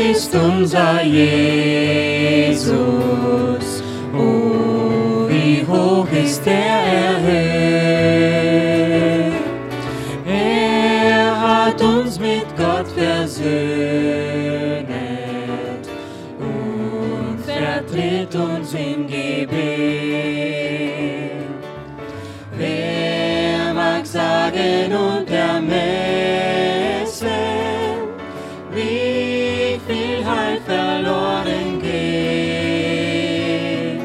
ist unser Jesus. Oh, wie hoch ist er erhöht. Er hat uns mit Gott versöhnet und vertritt uns im Gebet. Wer mag sagen und ermessen, wie viel Heil verloren geht,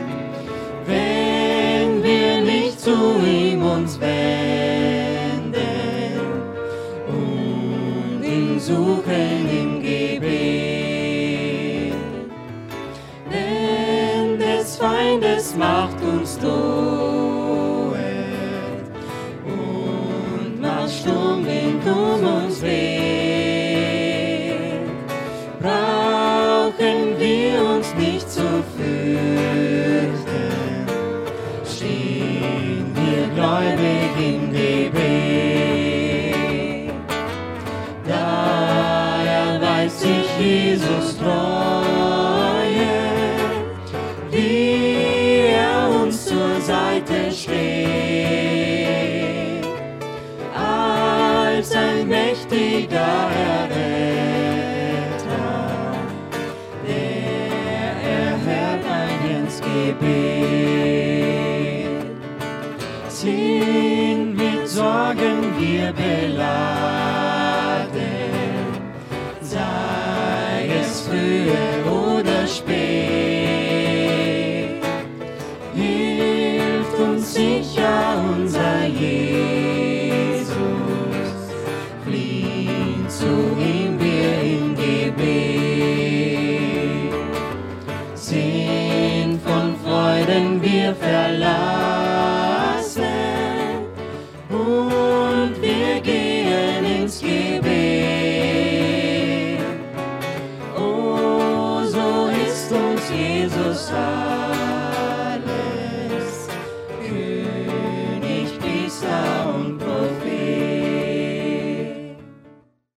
wenn wir nicht zu ihm uns wenden und ihn suchen im Gebet. Denn des Feindes Macht uns droht und macht Sturmwind uns weht, brauchen wir uns nicht zu fürchten, stehen wir gläubig im Gebet. Da erweist sich Jesus Treue, wie er uns zur Seite steht, als ein mächtiger Erretter, der erhört ein ins Gebet. Sind mit Sorgen wir beladen, sei es frühe oder spät, hilft uns sicher unser Jesus, fliehen zu ihm wir im Gebet, sind von Freuden wir verlassen und wir gehen ins Gebet. Oh, so ist uns Jesus an.